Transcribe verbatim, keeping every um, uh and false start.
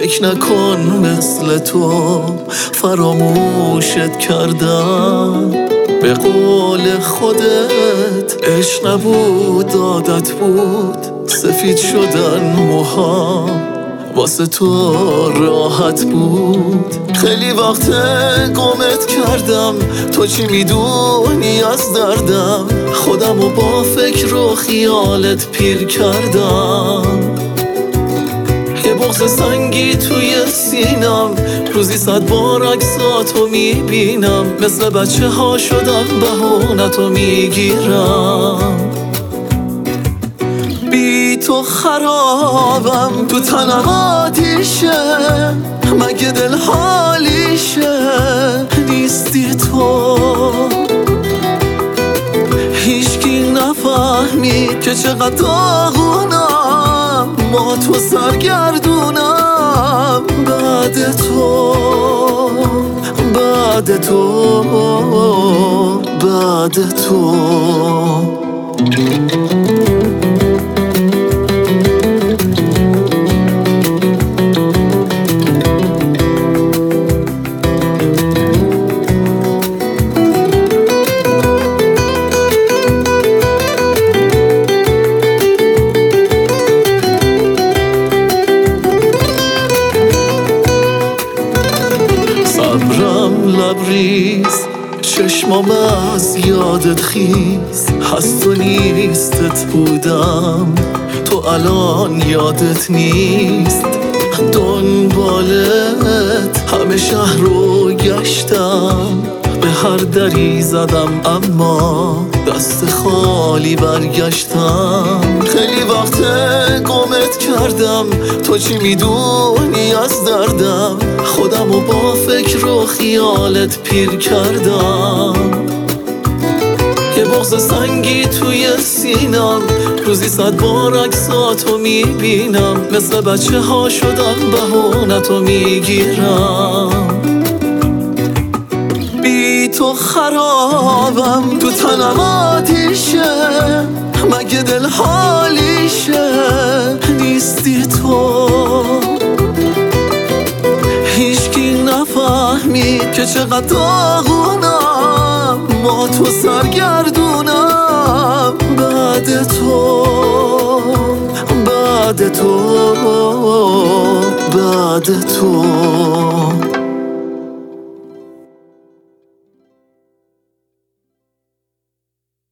فکر نکن مثل تو فراموشت کردم. به قول خودت عشق نبود عادت بود، سفید شدن موهام واسه تو راحت بود. خیلی وقت گمت کردم، تو چی میدونی از دردم؟ خودمو با فکر و خیالت پیر کردم. یه بغض سنگی توی سینم، روزی صد بار عکساتو میبینم. مثل بچه ها شدم بهونتو میگیرم. بی تو خرابم، تو تنم آتیشه، مگه دل حالیشه نیستی تو؟ هیچکی نفهمید که چقدر داغونم، ما تو سرگردونم. بعد تو بعد تو بعد تو صبرم لبریز، چشمام از یادت خیز. هست و نیستت بودم، تو الان یادت نیست. دنبالت همه شهر رو گشتم، به هر دری زدم اما دست خالی برگشتم. خیلی وقت گمت کردم، تو چی میدونی از دردم؟ خودمو با فکر و خیالت پیر کردم. یه بغض سنگی توی سینم، روزی صد بار عکساتو میبینم. مثل بچه ها شدم بهونتو میگیرم. بی تو خرابم، تو تنم آتیشه، مگه دل حالیشه نیستی تو؟ هیچکی نفهمید که چقدر داغونم، ما تو سرگردونم. بعد تو بعد تو بعد تو